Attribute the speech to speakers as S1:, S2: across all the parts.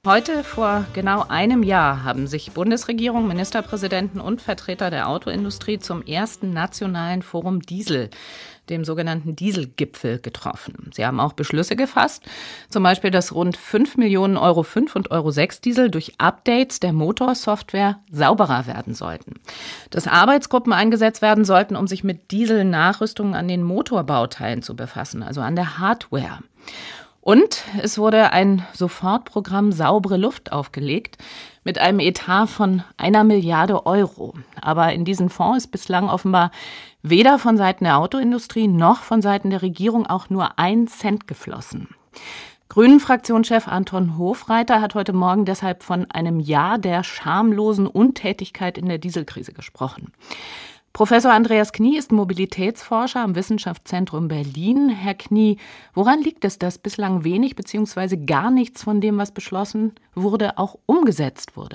S1: Heute vor genau einem Jahr haben sich Bundesregierung, Ministerpräsidenten und Vertreter der Autoindustrie zum ersten nationalen Forum Diesel, dem sogenannten Dieselgipfel, getroffen. Sie haben auch Beschlüsse gefasst, zum Beispiel, dass rund 5 Millionen Euro 5 und Euro 6 Diesel durch Updates der Motorsoftware sauberer werden sollten. Dass Arbeitsgruppen eingesetzt werden sollten, um sich mit Dieselnachrüstungen an den Motorbauteilen zu befassen, also an der Hardware. Und es wurde ein Sofortprogramm Saubere Luft aufgelegt mit einem Etat von 1 Milliarde Euro. Aber in diesen Fonds ist bislang offenbar weder von Seiten der Autoindustrie noch von Seiten der Regierung auch nur 1 Cent geflossen. Grünen-Fraktionschef Anton Hofreiter hat heute Morgen deshalb von einem Jahr der schamlosen Untätigkeit in der Dieselkrise gesprochen. Professor Andreas Knie ist Mobilitätsforscher am Wissenschaftszentrum Berlin. Herr Knie, woran liegt es, dass bislang wenig bzw. gar nichts von dem, was beschlossen wurde, auch umgesetzt wurde?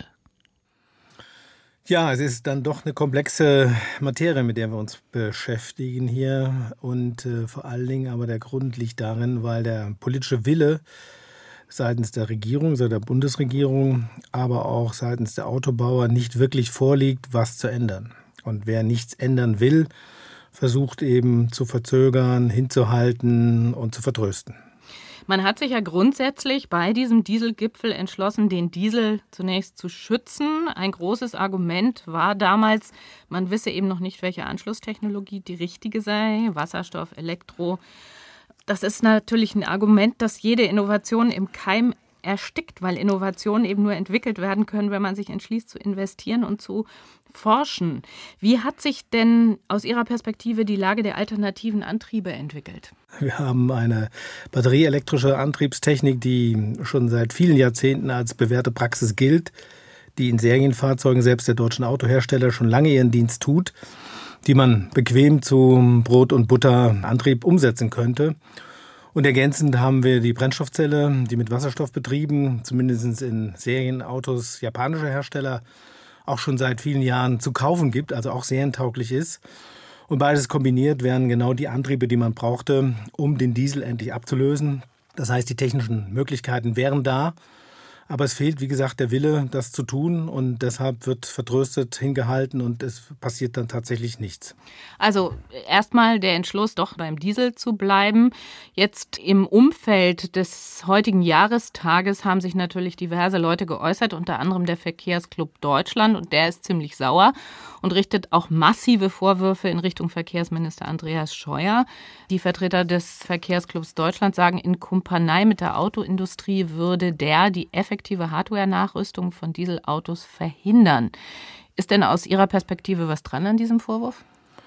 S2: Ja, es ist dann doch eine komplexe Materie, mit der wir uns beschäftigen hier. Und vor allen Dingen aber der Grund liegt darin, weil der politische Wille seitens der Regierung, seitens der Bundesregierung, aber auch seitens der Autobauer nicht wirklich vorliegt, was zu ändern. Und wer nichts ändern will, versucht eben zu verzögern, hinzuhalten und zu vertrösten.
S1: Man hat sich ja grundsätzlich bei diesem Dieselgipfel entschlossen, den Diesel zunächst zu schützen. Ein großes Argument war damals, man wisse eben noch nicht, welche Anschlusstechnologie die richtige sei, Wasserstoff, Elektro. Das ist natürlich ein Argument, das jede Innovation im Keim erstickt, weil Innovationen eben nur entwickelt werden können, wenn man sich entschließt zu investieren und zu forschen. Wie hat sich denn aus Ihrer Perspektive die Lage der alternativen Antriebe entwickelt?
S2: Wir haben eine batterieelektrische Antriebstechnik, die schon seit vielen Jahrzehnten als bewährte Praxis gilt, die in Serienfahrzeugen selbst der deutschen Autohersteller schon lange ihren Dienst tut, die man bequem zum Brot- und Butterantrieb umsetzen könnte. Und ergänzend haben wir die Brennstoffzelle, die mit Wasserstoff betrieben, zumindest in Serienautos japanischer Hersteller, auch schon seit vielen Jahren zu kaufen gibt, also auch serientauglich ist. Und beides kombiniert wären genau die Antriebe, die man brauchte, um den Diesel endlich abzulösen. Das heißt, die technischen Möglichkeiten wären da. Aber es fehlt, wie gesagt, der Wille, das zu tun. Und deshalb wird vertröstet hingehalten und es passiert dann tatsächlich nichts.
S1: Also erstmal der Entschluss, doch beim Diesel zu bleiben. Jetzt im Umfeld des heutigen Jahrestages haben sich natürlich diverse Leute geäußert, unter anderem der Verkehrsclub Deutschland. Und der ist ziemlich sauer und richtet auch massive Vorwürfe in Richtung Verkehrsminister Andreas Scheuer. Die Vertreter des Verkehrsclubs Deutschland sagen, in Kumpanei mit der Autoindustrie würde die effektive Hardware-Nachrüstung von Dieselautos verhindern. Ist denn aus Ihrer Perspektive was dran an diesem Vorwurf?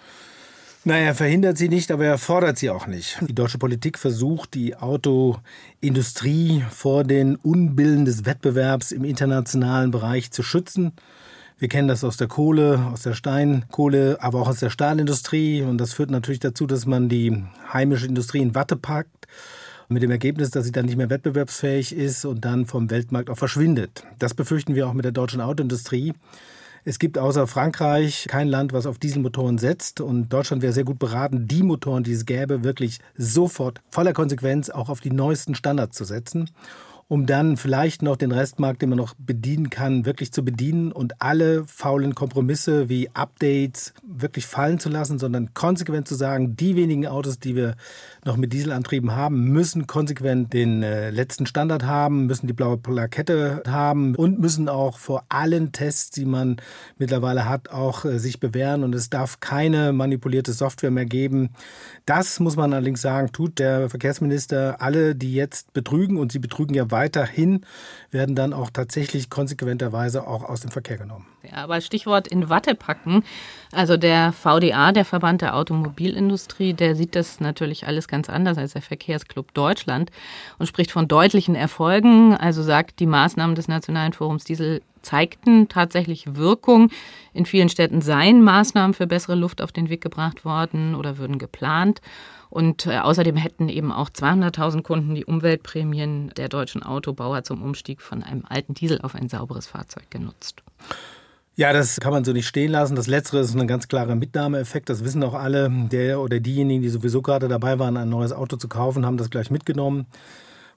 S2: Naja, er verhindert sie nicht, aber er fordert sie auch nicht. Die deutsche Politik versucht, die Autoindustrie vor den Unbillen des Wettbewerbs im internationalen Bereich zu schützen. Wir kennen das aus der Kohle, aus der Steinkohle, aber auch aus der Stahlindustrie. Und das führt natürlich dazu, dass man die heimische Industrie in Watte packt, mit dem Ergebnis, dass sie dann nicht mehr wettbewerbsfähig ist und dann vom Weltmarkt auch verschwindet. Das befürchten wir auch mit der deutschen Autoindustrie. Es gibt außer Frankreich kein Land, was auf Dieselmotoren setzt. Und Deutschland wäre sehr gut beraten, die Motoren, die es gäbe, wirklich sofort voller Konsequenz auch auf die neuesten Standards zu setzen, um dann vielleicht noch den Restmarkt, den man noch bedienen kann, wirklich zu bedienen und alle faulen Kompromisse wie Updates wirklich fallen zu lassen, sondern konsequent zu sagen, die wenigen Autos, die wir noch mit Dieselantrieben haben, müssen konsequent den letzten Standard haben, müssen die blaue Plakette haben und müssen auch vor allen Tests, die man mittlerweile hat, auch sich bewähren. Und es darf keine manipulierte Software mehr geben. Das, muss man allerdings sagen, tut der Verkehrsminister. Alle, die jetzt betrügen, und sie betrügen ja weiterhin, werden dann auch tatsächlich konsequenterweise auch aus dem Verkehr genommen.
S1: Ja, aber Stichwort in Watte packen. Also der VDA, der Verband der Automobilindustrie, der sieht das natürlich alles ganz anders als der Verkehrsclub Deutschland und spricht von deutlichen Erfolgen. Also sagt, die Maßnahmen des Nationalen Forums Diesel zeigten tatsächlich Wirkung. In vielen Städten seien Maßnahmen für bessere Luft auf den Weg gebracht worden oder würden geplant. Und außerdem hätten eben auch 200.000 Kunden die Umweltprämien der deutschen Autobauer zum Umstieg von einem alten Diesel auf ein sauberes Fahrzeug genutzt.
S2: Ja, das kann man so nicht stehen lassen. Das Letztere ist ein ganz klarer Mitnahmeeffekt. Das wissen auch alle. Der oder diejenigen, die sowieso gerade dabei waren, ein neues Auto zu kaufen, haben das gleich mitgenommen.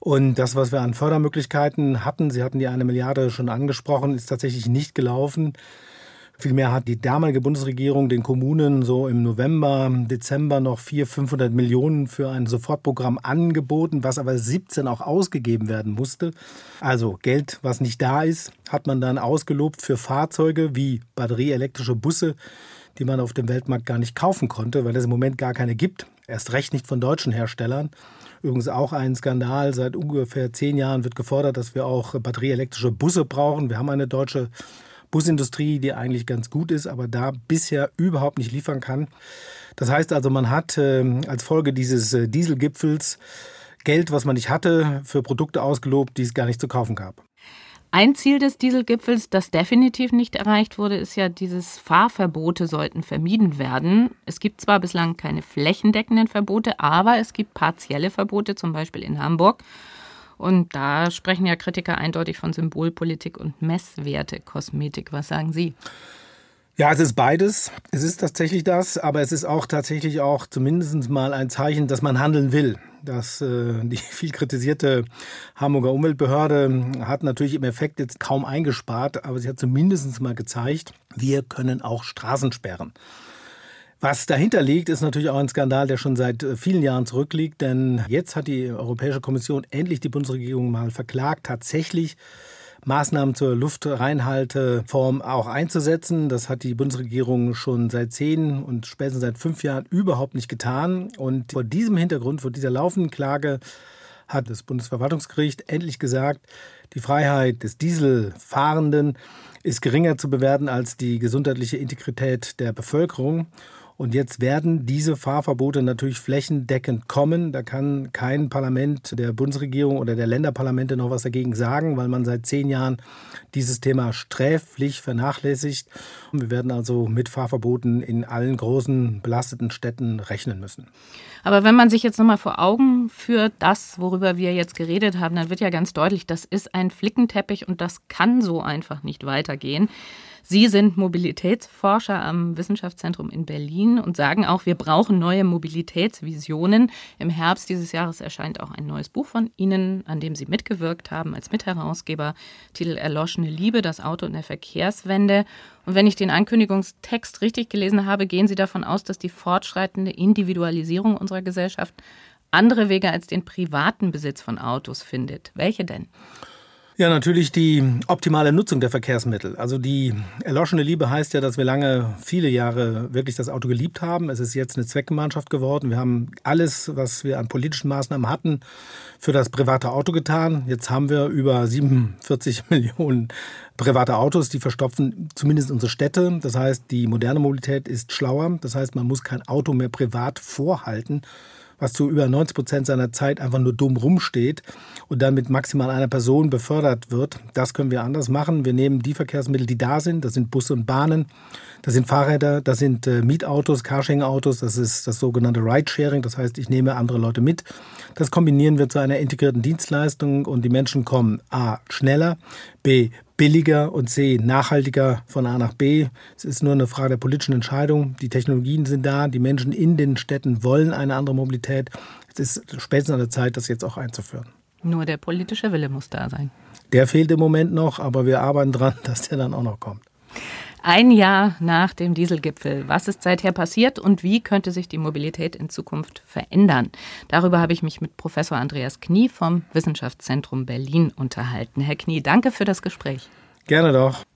S2: Und das, was wir an Fördermöglichkeiten hatten, Sie hatten die 1 Milliarde schon angesprochen, ist tatsächlich nicht gelaufen. Vielmehr hat die damalige Bundesregierung den Kommunen so im November, Dezember noch 400-500 Millionen für ein Sofortprogramm angeboten, was aber 17 auch ausgegeben werden musste. Also Geld, was nicht da ist, hat man dann ausgelobt für Fahrzeuge wie batterieelektrische Busse, die man auf dem Weltmarkt gar nicht kaufen konnte, weil es im Moment gar keine gibt. Erst recht nicht von deutschen Herstellern. Übrigens auch ein Skandal. Seit ungefähr 10 Jahren wird gefordert, dass wir auch batterieelektrische Busse brauchen. Wir haben eine deutsche Busindustrie, die eigentlich ganz gut ist, aber da bisher überhaupt nicht liefern kann. Das heißt also, man hat als Folge dieses Dieselgipfels Geld, was man nicht hatte, für Produkte ausgelobt, die es gar nicht zu kaufen gab.
S1: Ein Ziel des Dieselgipfels, das definitiv nicht erreicht wurde, ist ja, dieses Fahrverbote sollten vermieden werden. Es gibt zwar bislang keine flächendeckenden Verbote, aber es gibt partielle Verbote, zum Beispiel in Hamburg. Und da sprechen ja Kritiker eindeutig von Symbolpolitik und Messwertekosmetik. Was sagen Sie?
S2: Ja, es ist beides. Es ist tatsächlich das, aber es ist auch tatsächlich auch zumindest mal ein Zeichen, dass man handeln will. Die viel kritisierte Hamburger Umweltbehörde hat natürlich im Effekt jetzt kaum eingespart, aber sie hat zumindest mal gezeigt, wir können auch Straßen sperren. Was dahinter liegt, ist natürlich auch ein Skandal, der schon seit vielen Jahren zurückliegt, denn jetzt hat die Europäische Kommission endlich die Bundesregierung mal verklagt, tatsächlich Maßnahmen zur Luftreinhalteform auch einzusetzen. Das hat die Bundesregierung schon seit 10 und spätestens seit 5 Jahren überhaupt nicht getan. Und vor diesem Hintergrund, vor dieser laufenden Klage, hat das Bundesverwaltungsgericht endlich gesagt, die Freiheit des Dieselfahrenden ist geringer zu bewerten als die gesundheitliche Integrität der Bevölkerung. Und jetzt werden diese Fahrverbote natürlich flächendeckend kommen. Da kann kein Parlament der Bundesregierung oder der Länderparlamente noch was dagegen sagen, weil man seit 10 Jahren dieses Thema sträflich vernachlässigt. Und wir werden also mit Fahrverboten in allen großen belasteten Städten rechnen müssen.
S1: Aber wenn man sich jetzt nochmal vor Augen führt, das, worüber wir jetzt geredet haben, dann wird ja ganz deutlich, das ist ein Flickenteppich und das kann so einfach nicht weitergehen. Sie sind Mobilitätsforscher am Wissenschaftszentrum in Berlin und sagen auch, wir brauchen neue Mobilitätsvisionen. Im Herbst dieses Jahres erscheint auch ein neues Buch von Ihnen, an dem Sie mitgewirkt haben als Mitherausgeber. Titel Erloschene Liebe, das Auto in der Verkehrswende. Und wenn ich den Ankündigungstext richtig gelesen habe, gehen Sie davon aus, dass die fortschreitende Individualisierung unserer Gesellschaft andere Wege als den privaten Besitz von Autos findet. Welche denn?
S2: Ja, natürlich die optimale Nutzung der Verkehrsmittel. Also die erloschene Liebe heißt ja, dass wir viele Jahre wirklich das Auto geliebt haben. Es ist jetzt eine Zweckgemeinschaft geworden. Wir haben alles, was wir an politischen Maßnahmen hatten, für das private Auto getan. Jetzt haben wir über 47 Millionen private Autos, die verstopfen zumindest unsere Städte. Das heißt, die moderne Mobilität ist schlauer. Das heißt, man muss kein Auto mehr privat vorhalten, was zu über 90% seiner Zeit einfach nur dumm rumsteht und dann mit maximal einer Person befördert wird. Das können wir anders machen. Wir nehmen die Verkehrsmittel, die da sind. Das sind Busse und Bahnen, das sind Fahrräder, das sind Mietautos, Carsharing-Autos, das ist das sogenannte Ridesharing. Das heißt, ich nehme andere Leute mit. Das kombinieren wir zu einer integrierten Dienstleistung und die Menschen kommen A, schneller, B, billiger und C, nachhaltiger von A nach B. Es ist nur eine Frage der politischen Entscheidung. Die Technologien sind da, die Menschen in den Städten wollen eine andere Mobilität. Es ist spätestens an der Zeit, das jetzt auch einzuführen.
S1: Nur der politische Wille muss da sein.
S2: Der fehlt im Moment noch, aber wir arbeiten dran, dass der dann auch noch kommt.
S1: Ein Jahr nach dem Dieselgipfel. Was ist seither passiert und wie könnte sich die Mobilität in Zukunft verändern? Darüber habe ich mich mit Professor Andreas Knie vom Wissenschaftszentrum Berlin unterhalten. Herr Knie, danke für das Gespräch.
S2: Gerne doch.